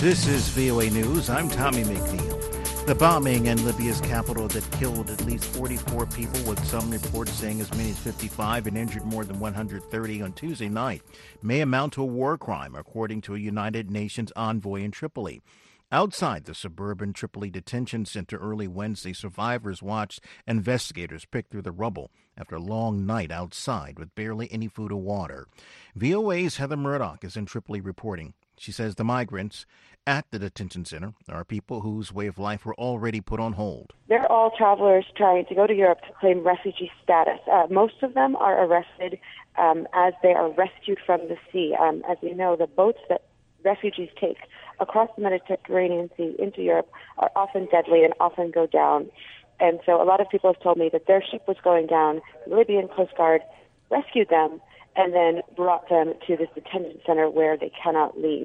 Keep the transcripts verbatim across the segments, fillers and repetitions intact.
This is V O A News. I'm Tommy McNeil. The bombing in Libya's capital that killed at least forty-four people, with some reports saying as many as fifty-five, and injured more than one hundred thirty on Tuesday night, may amount to a war crime, according to a United Nations envoy in Tripoli. Outside the suburban Tripoli detention center early Wednesday, survivors watched investigators pick through the rubble after a long night outside with barely any food or water. V O A's Heather Murdoch is in Tripoli reporting. She says the migrants at the detention center are people whose way of life were already put on hold. They're all travelers trying to go to Europe to claim refugee status. Uh, most of them are arrested um, as they are rescued from the sea. Um, as we know, the boats that refugees take across the Mediterranean Sea into Europe are often deadly and often go down. And so a lot of people have told me that their ship was going down, the Libyan Coast Guard rescued them, and then brought them to this detention center where they cannot leave.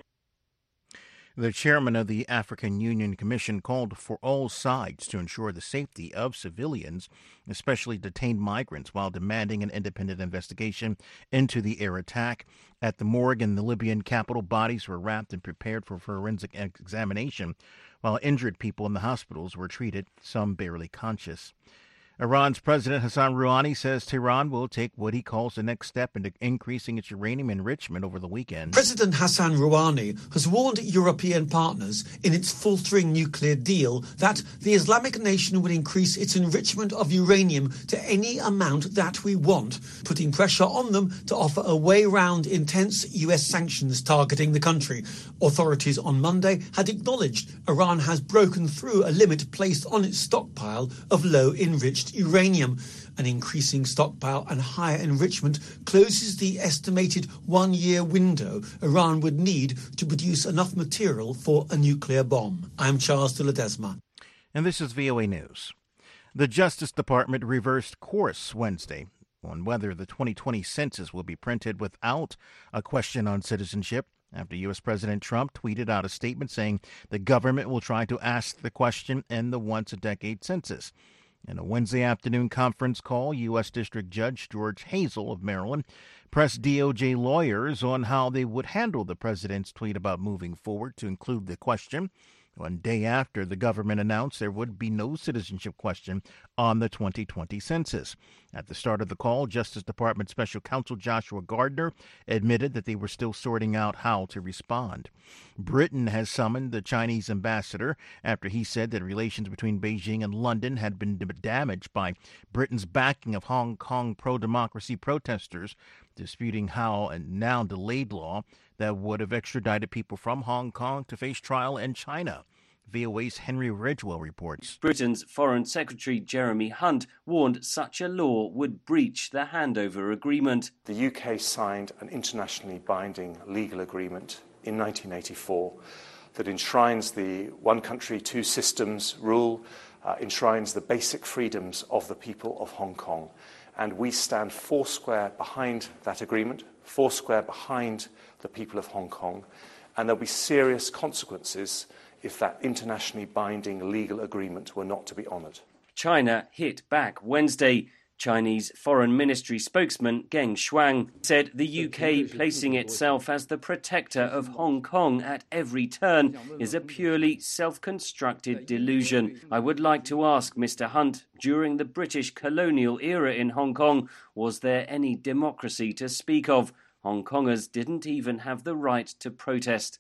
The chairman of the African Union Commission called for all sides to ensure the safety of civilians, especially detained migrants, while demanding an independent investigation into the air attack. At the morgue in the Libyan capital, bodies were wrapped and prepared for forensic examination, while injured people in the hospitals were treated, some barely conscious. Iran's President Hassan Rouhani says Tehran will take what he calls the next step into increasing its uranium enrichment over the weekend. President Hassan Rouhani has warned European partners in its faltering nuclear deal that the Islamic nation will increase its enrichment of uranium to any amount that we want, putting pressure on them to offer a way round intense U S sanctions targeting the country. Authorities on Monday had acknowledged Iran has broken through a limit placed on its stockpile of low-enriched uranium. An increasing stockpile and higher enrichment closes the estimated one-year window Iran would need to produce enough material for a nuclear bomb. I'm Charles de Ledesma. And this is V O A News. The Justice Department reversed course Wednesday on whether the twenty twenty census will be printed without a question on citizenship, after U S. President Trump tweeted out a statement saying the government will try to ask the question in the once-a-decade census. In a Wednesday afternoon conference call, U S. District Judge George Hazel of Maryland pressed D O J lawyers on how they would handle the president's tweet about moving forward to include the question. One day after the government announced there would be no citizenship question on the twenty twenty census. At the start of the call, Justice Department Special Counsel Joshua Gardner admitted that they were still sorting out how to respond. Britain has summoned the Chinese ambassador after he said that relations between Beijing and London had been damaged by Britain's backing of Hong Kong pro-democracy protesters, disputing how a now delayed law that would have extradited people from Hong Kong to face trial in China. V O A's Henry Ridgwell reports. Britain's Foreign Secretary Jeremy Hunt warned such a law would breach the handover agreement. The U K signed an internationally binding legal agreement in nineteen eighty-four that enshrines the one country, two systems rule, uh, enshrines the basic freedoms of the people of Hong Kong. And we stand foursquare behind that agreement, foursquare behind the people of Hong Kong, and there'll be serious consequences if that internationally binding legal agreement were not to be honoured. China hit back Wednesday. Chinese Foreign Ministry spokesman Geng Shuang said the U K placing itself as the protector of Hong Kong at every turn is a purely self-constructed delusion. I would like to ask Mister Hunt, during the British colonial era in Hong Kong, was there any democracy to speak of? Hong Kongers didn't even have the right to protest.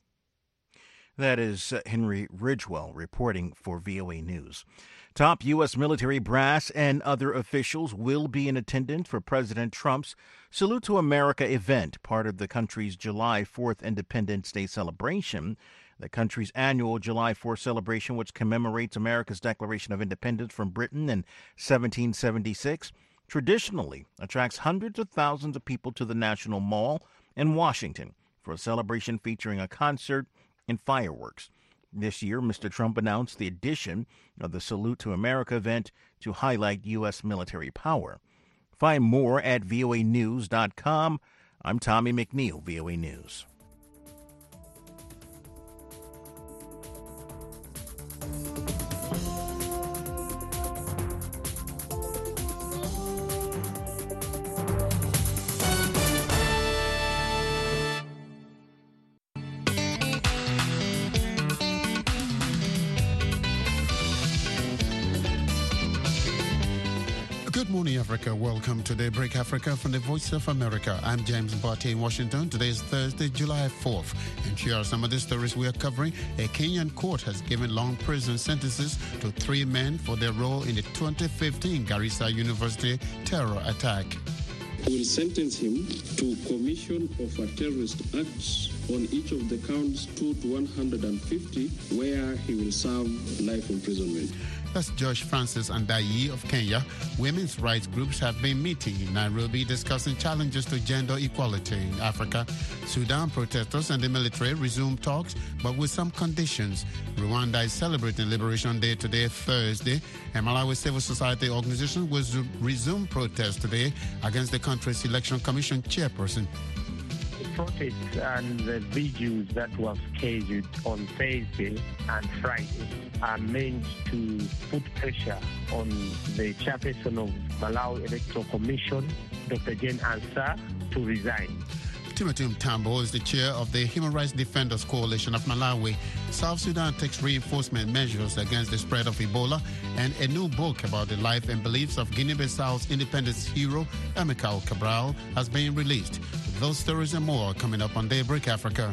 That is Henry Ridgwell reporting for V O A News. Top U S military brass and other officials will be in attendance for President Trump's Salute to America event, part of the country's July fourth Independence Day celebration. The country's annual July fourth celebration, which commemorates America's declaration of independence from Britain in seventeen seventy-six, traditionally attracts hundreds of thousands of people to the National Mall in Washington for a celebration featuring a concert and fireworks. This year, Mister Trump announced the addition of the Salute to America event to highlight U S military power. Find more at V O A news dot com. I'm Tommy McNeil, V O A News. Good morning, Africa. Welcome to Daybreak Africa from the Voice of America. I'm James Barty in Washington. Today is Thursday, July fourth. And here are some of the stories we are covering. A Kenyan court has given long prison sentences to three men for their role in the twenty fifteen Garissa University terror attack. We will sentence him to commission of a terrorist act on each of the counts two to one hundred fifty, where he will serve life imprisonment. That's Josh Francis Andayi of Kenya. Women's rights groups have been meeting in Nairobi discussing challenges to gender equality in Africa. Sudan protesters and the military resume talks, but with some conditions. Rwanda is celebrating Liberation Day today, Thursday, and Malawi civil society organizations will resume protests today against the country's election commission chairperson. Protests and the vigils that were scheduled on Thursday and Friday are meant to put pressure on the chairperson of Malawi Electoral Commission, Doctor Jane Ansah, to resign. Timothy Mtambo is the chair of the Human Rights Defenders Coalition of Malawi. South Sudan takes reinforcement measures against the spread of Ebola, and a new book about the life and beliefs of Guinea-Bissau's independence hero, Amilcar Cabral, has been released. Those stories and more coming up on Daybreak Africa.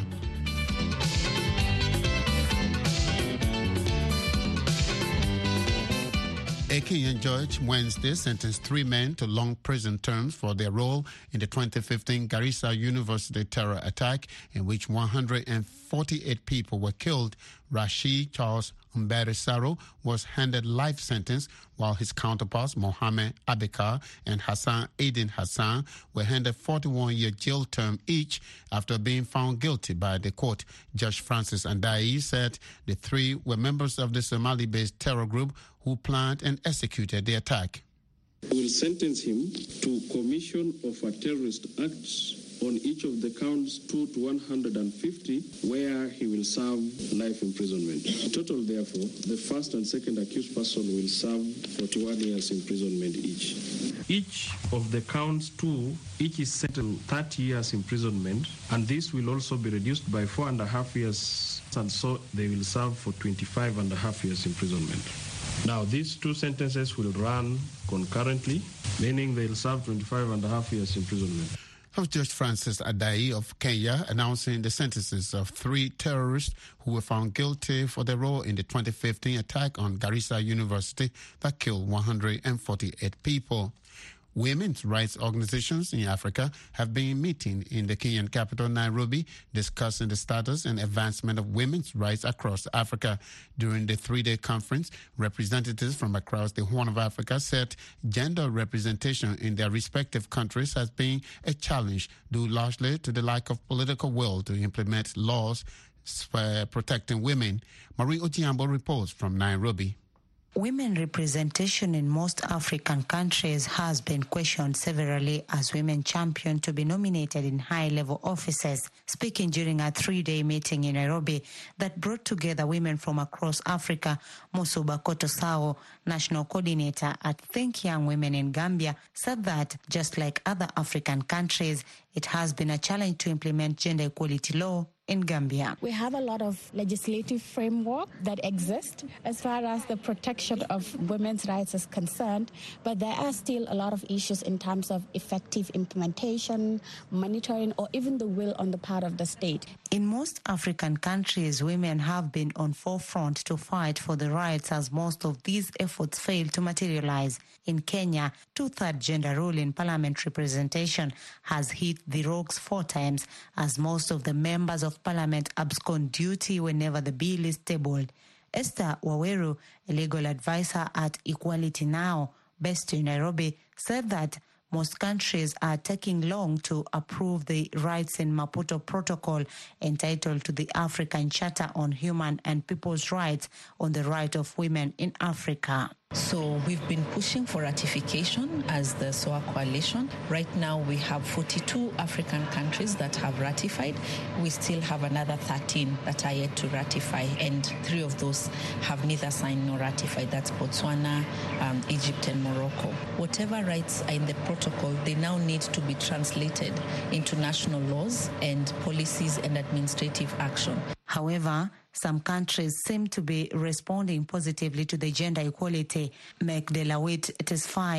A Kenyan judge Wednesday sentenced three men to long prison terms for their role in the twenty fifteen Garissa University terror attack, in which one hundred forty-eight people were killed. Rashid Charles Mbere Saro was handed life sentence, while his counterparts Mohamed Abekar and Hassan Aiden Hassan were handed forty-one year jail term each after being found guilty by the court. Judge Francis Andayi said the three were members of the Somali-based terror group who planned and executed the attack. We will sentence him to commission of a terrorist act on each of the counts two to one hundred fifty, where he will serve life imprisonment. In total, therefore, the first and second accused person will serve forty-one years imprisonment each. Each of the counts two, each is set to thirty years imprisonment, and this will also be reduced by four and a half years, and so they will serve for twenty-five and a half years imprisonment. Now, these two sentences will run concurrently, meaning they'll serve twenty-five and a half years imprisonment. Of Judge Francis Andayi of Kenya announcing the sentences of three terrorists who were found guilty for their role in the twenty fifteen attack on Garissa University that killed one hundred forty-eight people. Women's rights organizations in Africa have been meeting in the Kenyan capital, Nairobi, discussing the status and advancement of women's rights across Africa. During the three-day conference, representatives from across the Horn of Africa said gender representation in their respective countries has been a challenge due largely to the lack of political will to implement laws for protecting women. Marie Ojiambo reports from Nairobi. Women representation in most African countries has been questioned severally as women champion to be nominated in high-level offices. Speaking during a three-day meeting in Nairobi that brought together women from across Africa, Musu Bakoto Sao, national coordinator at Think Young Women in Gambia, said that just like other African countries, it has been a challenge to implement gender equality law in Gambia. We have a lot of legislative framework that exists as far as the protection of women's rights is concerned, but there are still a lot of issues in terms of effective implementation, monitoring, or even the will on the part of the state. In most African countries, women have been on forefront to fight for the rights as most of these efforts fail to materialize. In Kenya, two-third gender rule in parliament representation has hit the rocks four times as most of the members of parliament abscond duty whenever the bill is tabled. Esther Waweru, a legal advisor at Equality Now, based in Nairobi, said that most countries are taking long to approve the Rights in Maputo Protocol entitled to the African Charter on Human and People's Rights on the Right of Women in Africa. So we've been pushing for ratification as the S O A coalition. Right now we have forty-two African countries that have ratified. We still have another thirteen that are yet to ratify, and three of those have neither signed nor ratified. That's Botswana, um, Egypt and Morocco. Whatever rights are in the protocol, they now need to be translated into national laws and policies and administrative action. However, some countries seem to be responding positively to the gender equality. Meg Delawit Tesfaye,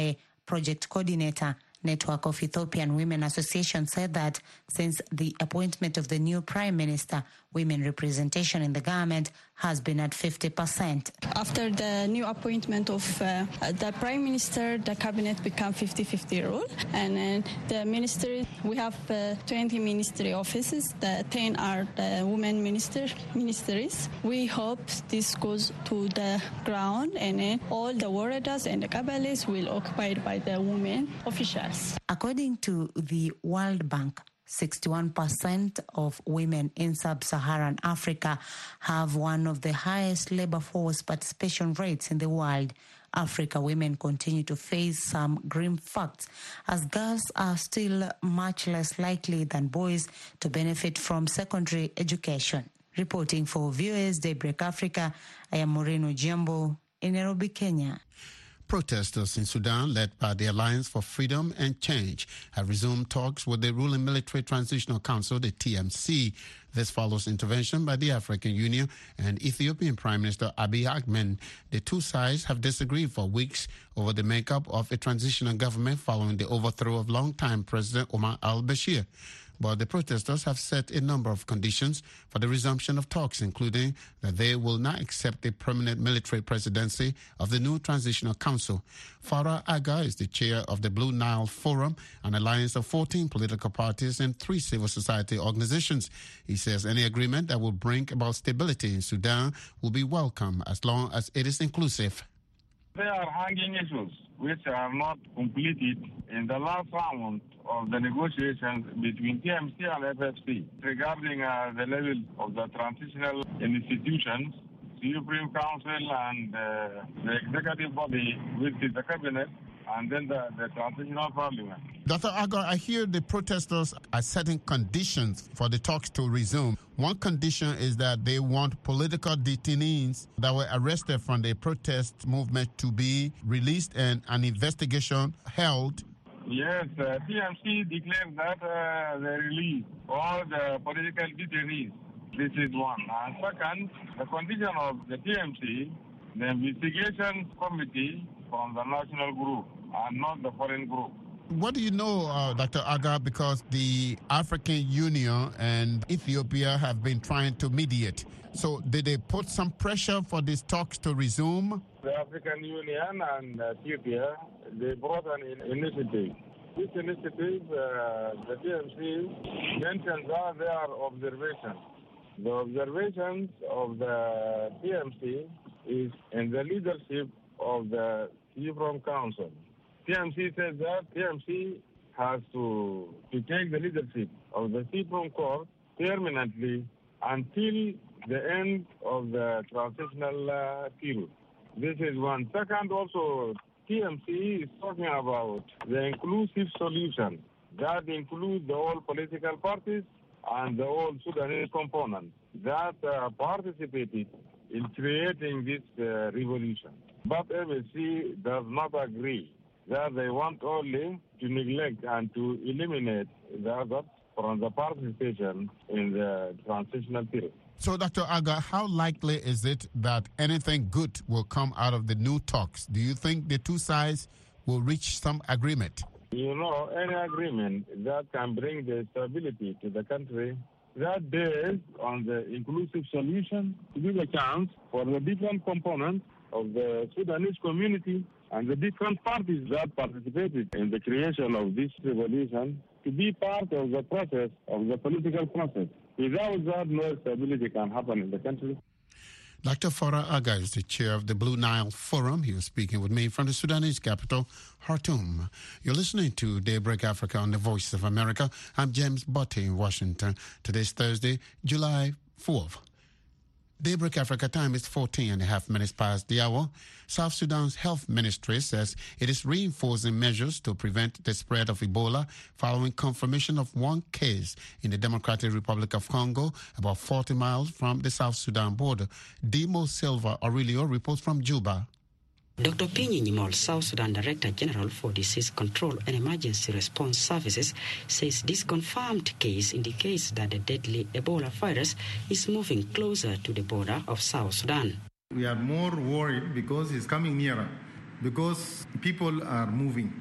project coordinator, Network of Ethiopian Women Association, said that since the appointment of the new prime minister, women representation in the government has been at fifty percent. After the new appointment of uh, the prime minister, the cabinet become fifty-fifty rule. And uh, the ministry, we have uh, twenty ministry offices. The ten are the women minister, ministries. We hope this goes to the ground and uh, all the waradas and the kabbales will occupied by the women officials. According to the World Bank, sixty-one percent of women in sub-Saharan Africa have one of the highest labor force participation rates in the world. Africa women continue to face some grim facts, as girls are still much less likely than boys to benefit from secondary education. Reporting for V O A's Daybreak Africa, I am Moreno Jambo in Nairobi, Kenya. Protesters in Sudan, led by the Alliance for Freedom and Change, have resumed talks with the ruling Military Transitional Council, the T M C. This follows intervention by the African Union and Ethiopian Prime Minister Abiy Ahmed. The two sides have disagreed for weeks over the makeup of a transitional government following the overthrow of longtime President Omar al-Bashir. But the protesters have set a number of conditions for the resumption of talks, including that they will not accept the permanent military presidency of the new Transitional Council. Farah Aga is the chair of the Blue Nile Forum, an alliance of fourteen political parties and three civil society organizations. He says any agreement that will bring about stability in Sudan will be welcome as long as it is inclusive. There are hanging issues which are not completed in the last round of the negotiations between T M C and F F C regarding uh, the level of the transitional institutions, the Supreme Council and uh, the executive body, which is the cabinet, and then the, the transitional parliament. Doctor Agar, I hear the protesters are setting conditions for the talks to resume. One condition is that they want political detainees that were arrested from the protest movement to be released and an investigation held. Yes, uh, T M C declared that uh, they release all the political detainees. This is one. And second, the condition of the T M C, the investigation committee from the national group and not the foreign group. What do you know, uh, Doctor Aga, because the African Union and Ethiopia have been trying to mediate. So did they put some pressure for these talks to resume? The African Union and Ethiopia, they brought an initiative. This initiative, uh, the T M C mentions are their observations. The observations of the T M C is in the leadership of the Supreme Council. T M C says that T M C has to, to take the leadership of the Supreme Court permanently until the end of the transitional uh, period. This is one. Second, also, T M C is talking about the inclusive solution that includes the all political parties and the all Sudanese components that uh, participated in creating this uh, revolution. But F F C does not agree that they want only to neglect and to eliminate the others from the participation in the transitional period. So, Doctor Aga, how likely is it that anything good will come out of the new talks? Do you think the two sides will reach some agreement? You know, any agreement that can bring the stability to the country, that based on the inclusive solution, to give a chance for the different components of the Sudanese community and the different parties that participated in the creation of this revolution to be part of the process, of the political process. Without that, no stability can happen in the country. Doctor Farah Aga is the chair of the Blue Nile Forum. He was speaking with me from the Sudanese capital, Khartoum. You're listening to Daybreak Africa on the Voice of America. I'm James Botte in Washington. Today's Thursday, July fourth. Daybreak Africa time is fourteen and a half minutes past the hour. South Sudan's health ministry says it is reinforcing measures to prevent the spread of Ebola following confirmation of one case in the Democratic Republic of Congo, about forty miles from the South Sudan border. Dimo Silva Aurelio reports from Juba. Doctor Pinyi Nyimol, South Sudan Director General for Disease Control and Emergency Response Services, says this confirmed case indicates that the deadly Ebola virus is moving closer to the border of South Sudan. We are more worried because it's coming nearer, because people are moving.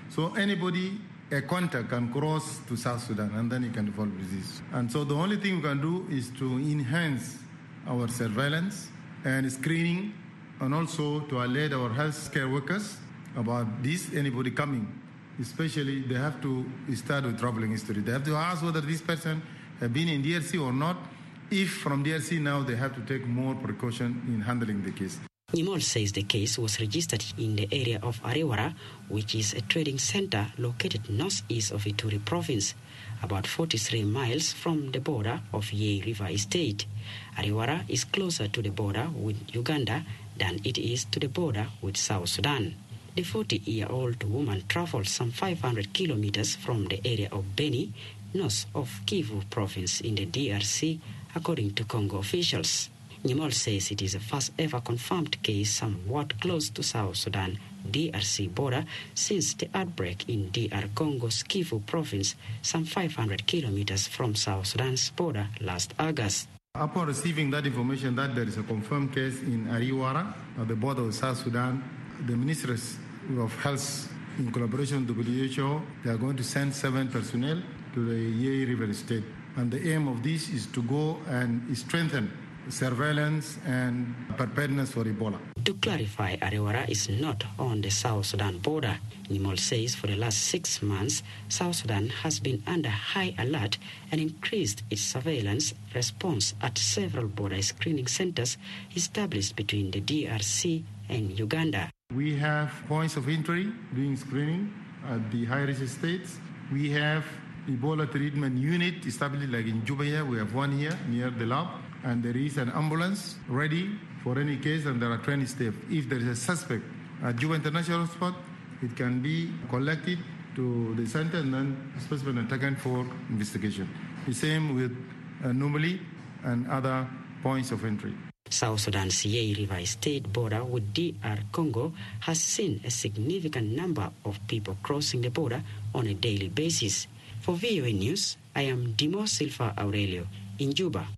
So anybody, a contact can cross to South Sudan and then he can develop disease. And so the only thing we can do is to enhance our surveillance and screening, and also to alert our healthcare workers about this, anybody coming. Especially, they have to start with troubling history. They have to ask whether this person has been in D R C or not. If from D R C now, they have to take more precaution in handling the case. Nimol says the case was registered in the area of Ariwara, which is a trading center located northeast of Ituri province, about forty-three miles from the border of Yei River State. Ariwara is closer to the border with Uganda than it is to the border with South Sudan. The forty-year-old woman traveled some five hundred kilometers from the area of Beni, north of Kivu province in the D R C, according to Congo officials. Nimol says it is the first ever confirmed case somewhat close to South Sudan D R C border since the outbreak in D R Congo's Kivu province, some five hundred kilometers from South Sudan's border last August. Upon receiving that information that there is a confirmed case in Ariwara, at the border of South Sudan, the ministers of health, in collaboration with W H O, they are going to send seven personnel to the Yei River State. And the aim of this is to go and strengthen surveillance and preparedness for Ebola. To clarify, Ariwara is not on the South Sudan border. Nimol says for the last six months, South Sudan has been under high alert and increased its surveillance response at several border screening centers established between the D R C and Uganda. We have points of entry doing screening at the high-risk states. We have Ebola treatment unit established like in Juba here. We have one here near the lab. And there is an ambulance ready for any case, and there are training staff. If there is a suspect at Juba International Hospital, it can be collected to the center and then specimen and taken for investigation. The same with uh, Numali and other points of entry. South Sudan's Yei River State border with D R Congo has seen a significant number of people crossing the border on a daily basis. For V O A News, I am Dimo Silva Aurelio in Juba.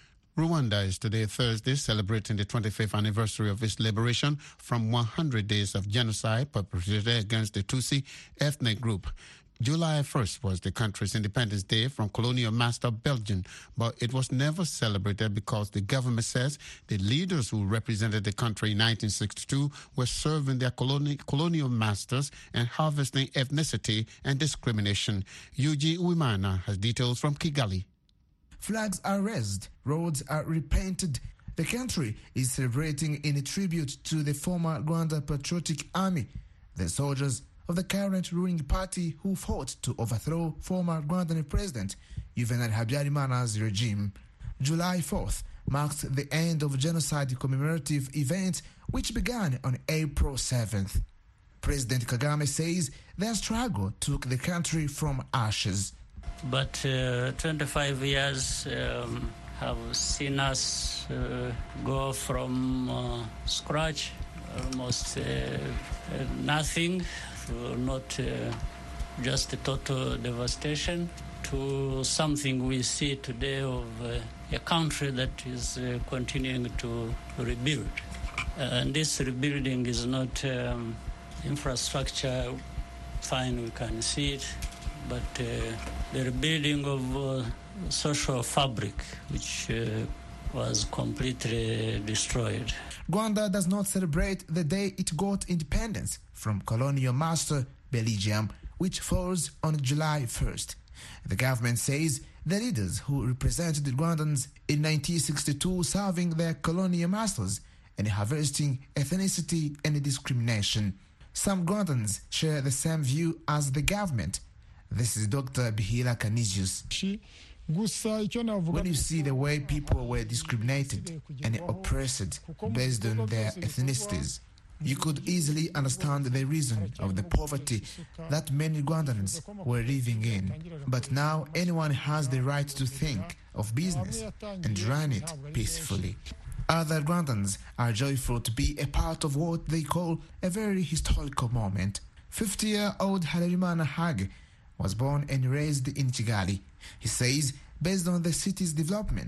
Rwanda is today, Thursday, celebrating the twenty-fifth anniversary of its liberation from one hundred days of genocide perpetrated against the Tutsi ethnic group. July first was the country's Independence Day from colonial master Belgium, but it was never celebrated because the government says the leaders who represented the country in nineteen sixty-two were serving their coloni- colonial masters and harvesting ethnicity and discrimination. Yuji Uwimana has details from Kigali. Flags are raised, roads are repainted. The country is celebrating in a tribute to the former Rwanda Patriotic Army, the soldiers of the current ruling party who fought to overthrow former Rwandan President Juvenal Habyarimana's regime. July fourth marks the end of genocide commemorative event which began on April seventh. President Kagame says their struggle took the country from ashes. But uh, twenty-five years um, have seen us uh, go from uh, scratch, almost uh, uh, nothing, to not uh, just a total devastation, to something we see today of uh, a country that is uh, continuing to rebuild. Uh, and this rebuilding is not um, infrastructure, fine, we can see it, but uh, the rebuilding of uh, social fabric, which uh, was completely destroyed. Rwanda does not celebrate the day it got independence from colonial master Belgium, which falls on July first. The government says the leaders who represented the Rwandans in nineteen sixty-two serving their colonial masters and harvesting ethnicity and discrimination. Some Rwandans share the same view as the government. This is Doctor Bihila Canisius. When you see the way people were discriminated and oppressed based on their ethnicities, you could easily understand the reason of the poverty that many Rwandans were living in. But now anyone has the right to think of business and run it peacefully. Other Rwandans are joyful to be a part of what they call a very historical moment. fifty-year-old Halerimana Hage was born and raised in Kigali. He says, based on the city's development,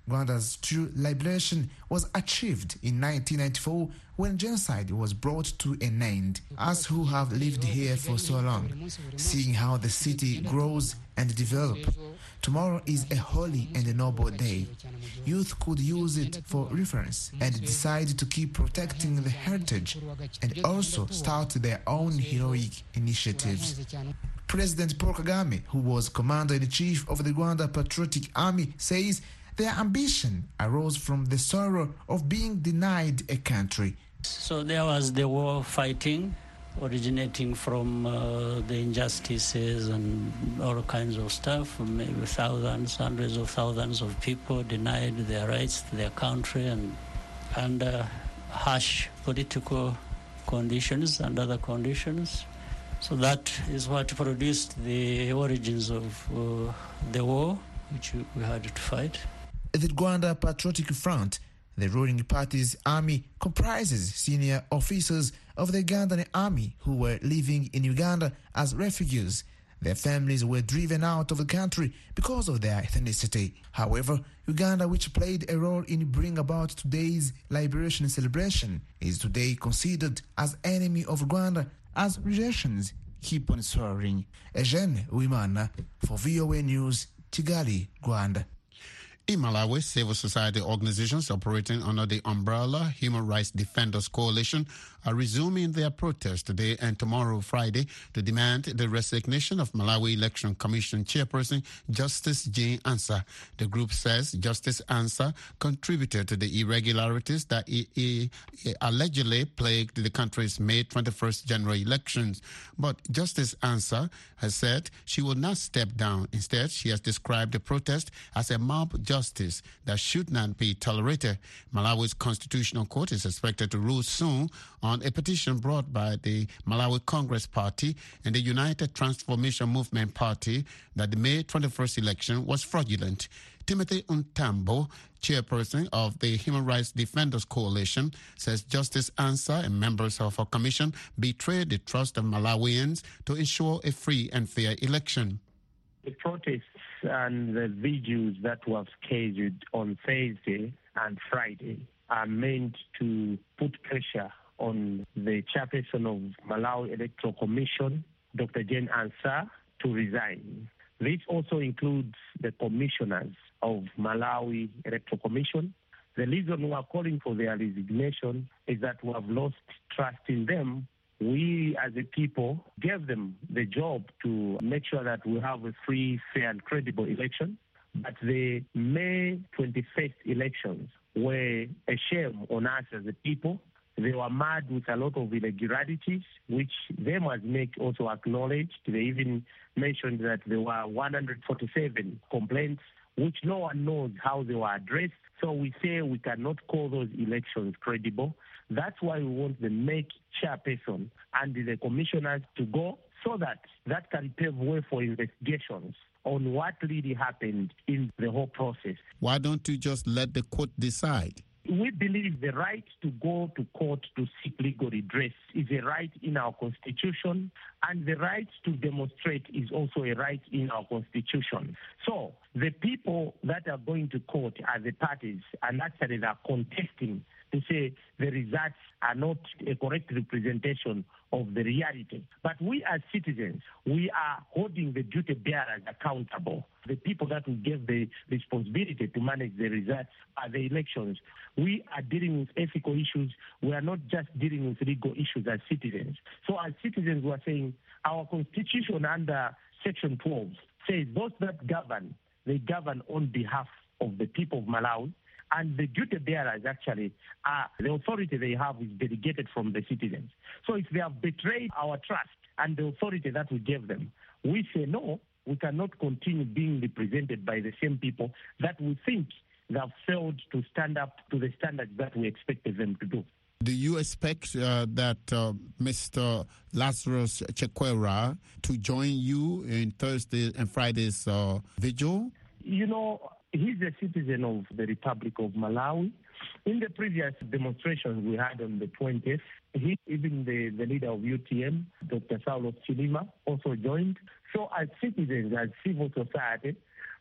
Rwanda's true liberation was achieved in nineteen ninety-four when genocide was brought to an end. Us who have lived here for so long, seeing how the city grows and develops, tomorrow is a holy and a noble day. Youth could use it for reference and decide to keep protecting the heritage and also start their own heroic initiatives. President Paul Kagame, who was Commander-in-Chief of the Rwanda Patriotic Army, says their ambition arose from the sorrow of being denied a country. So there was the war fighting, originating from uh, the injustices and all kinds of stuff. Maybe thousands, hundreds of thousands of people denied their rights to their country, and under harsh political conditions and other conditions. So that is what produced the origins of uh, the war, which we had to fight. The Rwanda Patriotic Front, the ruling party's army, comprises senior officers of the Ugandan army who were living in Uganda as refugees. Their families were driven out of the country because of their ethnicity. However, Uganda, which played a role in bringing about today's liberation celebration, is today considered as enemy of Rwanda as relations keep on soaring. Eugene Uwimana for V O A News, Kigali, Rwanda. In Malawi, civil society organizations operating under the umbrella Human Rights Defenders Coalition are resuming their protest today and tomorrow, Friday, to demand the resignation of Malawi Election Commission chairperson Justice Jane Ansah. The group says Justice Ansah contributed to the irregularities that he, he, he allegedly plagued the country's May twenty-first general elections. But Justice Ansah has said she will not step down. Instead, she has described the protest as a mob justice that should not be tolerated. Malawi's Constitutional Court is expected to rule soon on a petition brought by the Malawi Congress Party and the United Transformation Movement Party that the May twenty-first election was fraudulent. Timothy Untambo, chairperson of the Human Rights Defenders Coalition, says Justice Ansah and members of her commission betrayed the trust of Malawians to ensure a free and fair election. The protests and the vigils that were scheduled on Thursday and Friday are meant to put pressure on the chairperson of Malawi Electoral Commission, Doctor Jane Ansah, to resign. This also includes the commissioners of Malawi Electoral Commission. The reason we are calling for their resignation is that we have lost trust in them. We, as a people, gave them the job to make sure that we have a free, fair, and credible election. But the May twenty-first elections were a shame on us as a people. They were marred with a lot of irregularities, which they must make also acknowledged. They even mentioned that there were one hundred forty-seven complaints, which no one knows how they were addressed. So we say we cannot call those elections credible. That's why we want the make chairperson and the commissioners to go so that that can pave way for investigations on what really happened in the whole process. Why don't you just let the court decide? We believe the right to go to court to seek legal redress is a right in our Constitution, and the right to demonstrate is also a right in our Constitution. So the people that are going to court are the parties, and actually they are contesting to say the results are not a correct representation of the reality. But we as citizens, we are holding the duty bearers accountable. The people that we give the responsibility to manage the results are the elections. We are dealing with ethical issues. We are not just dealing with legal issues as citizens. So as citizens, we are saying our Constitution under Section twelve says those that govern, they govern on behalf of the people of Malawi. And the duty bearers actually are the authority they have is delegated from the citizens. So if they have betrayed our trust and the authority that we gave them, we say no, we cannot continue being represented by the same people that we think they have failed to stand up to the standards that we expected them to do. Do you expect uh, that uh, Mister Lazarus Chakwera to join you in Thursday and Friday's uh, vigil? You know, he's a citizen of the Republic of Malawi. In the previous demonstrations we had on the twentieth, he, even the, the leader of U T M, Doctor Saulos Chilima, also joined. So as citizens, as civil society,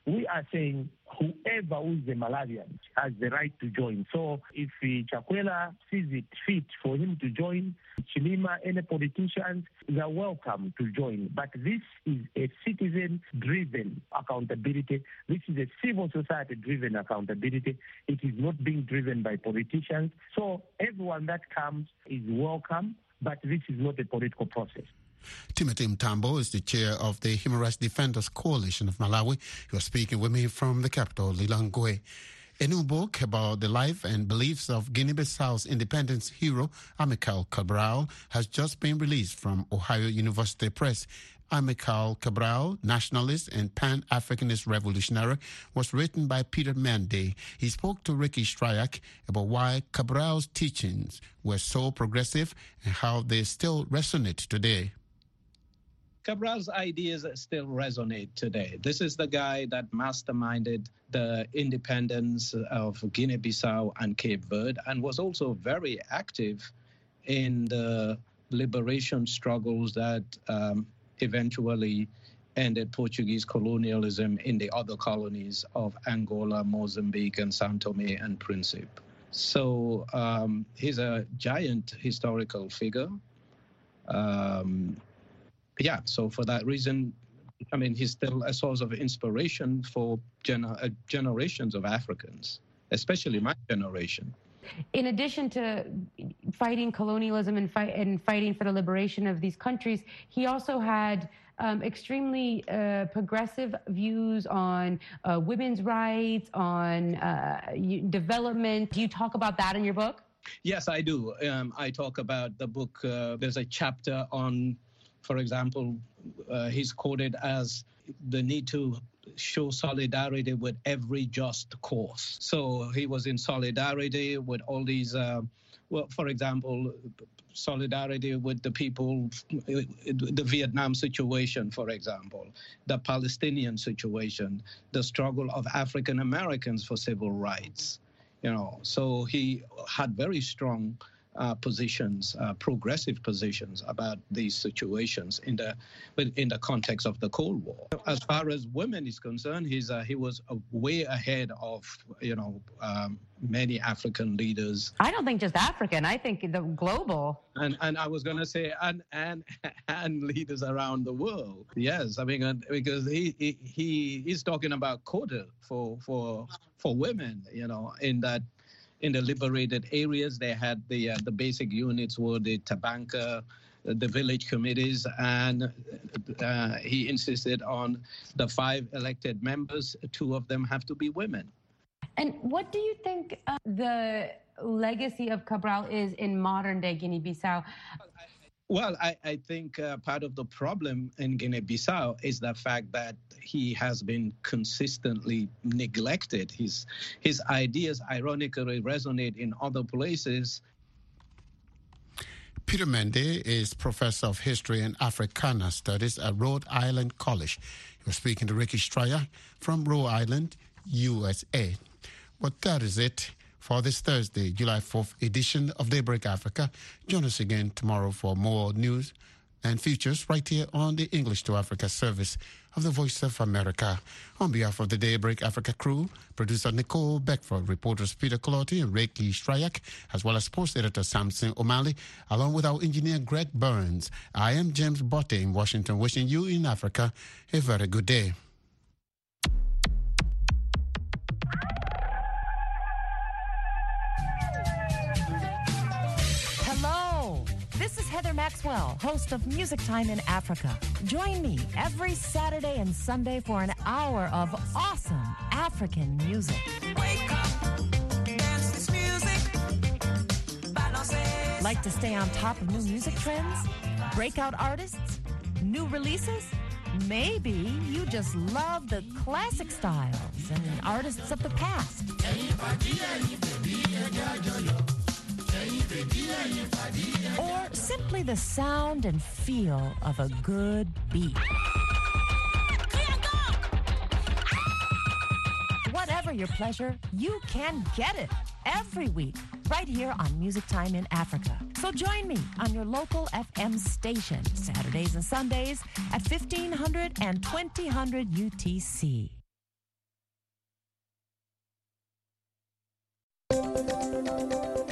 we are saying whoever who is a Malawian has the right to join. So if uh, Chakwera sees it fit for him to join, Chilima, any politicians, they are welcome to join. But this is a citizen-driven accountability. This is a civil society-driven accountability. It is not being driven by politicians. So everyone that comes is welcome, but this is not a political process. Timothy Mtambo is the chair of the Human Rights Defenders Coalition of Malawi. He was speaking with me from the capital, Lilongwe. A new book about the life and beliefs of Guinea-Bissau's independence hero, Amilcar Cabral, has just been released from Ohio University Press. Amilcar Cabral, nationalist and Pan-Africanist revolutionary, was written by Peter Mende. He spoke to Ricky Stryak about why Cabral's teachings were so progressive and how they still resonate today. Cabral's ideas still resonate today. This is the guy that masterminded the independence of Guinea-Bissau and Cape Verde and was also very active in the liberation struggles that um, eventually ended Portuguese colonialism in the other colonies of Angola, Mozambique, and São Tomé and Príncipe. So um, he's a giant historical figure. Um, Yeah, so for that reason, I mean, he's still a source of inspiration for gener- uh, generations of Africans, especially my generation. In addition to fighting colonialism and, fight- and fighting for the liberation of these countries, he also had um, extremely uh, progressive views on uh, women's rights, on uh, development. Do you talk about that in your book? Yes, I do. Um, I talk about the book. Uh, there's a chapter on, for example, uh, he's quoted as the need to show solidarity with every just cause. So he was in solidarity with all these, uh, well, for example, solidarity with the people, the Vietnam situation, for example, the Palestinian situation, the struggle of African Americans for civil rights. You know, so he had very strong Uh, positions, uh, progressive positions about these situations in the in the context of the Cold War. As far as women is concerned, he's uh, he was uh, way ahead of you know um, many African leaders. I don't think just African. I think the global. And and I was going to say and and and leaders around the world. Yes, I mean because he he, he he's talking about quota for for for women. You know, in that. In the liberated areas, they had the uh, the basic units were the Tabanka, the village committees, and uh, he insisted on the five elected members, two of them have to be women. And what do you think uh, the legacy of Cabral is in modern-day Guinea-Bissau? Well, I, I think uh, part of the problem in Guinea-Bissau is the fact that he has been consistently neglected. His, his ideas, ironically, resonate in other places. Peter Mende is professor of history and Africana studies at Rhode Island College. He was speaking to Ricky Stryer from Rhode Island, U S A. But that is it for this Thursday, July fourth edition of Daybreak Africa. Join us again tomorrow for more news and features right here on the English to Africa service of the Voice of America. On behalf of the Daybreak Africa crew, producer Nicole Beckford, reporters Peter Colotti and Ricky Stryak, as well as sports editor Samson O'Malley, along with our engineer Greg Burns. I am James Botte in Washington, wishing you in Africa a very good day. This is Heather Maxwell, host of Music Time in Africa. Join me every Saturday and Sunday for an hour of awesome African music. Wake up, dance this music. Like to stay on top of new music trends? Breakout artists? New releases? Maybe you just love the classic styles and artists of the past. Or simply the sound and feel of a good beat. Whatever your pleasure, you can get it every week right here on Music Time in Africa. So join me on your local F M station Saturdays and Sundays at fifteen hundred and twenty hundred U T C. News.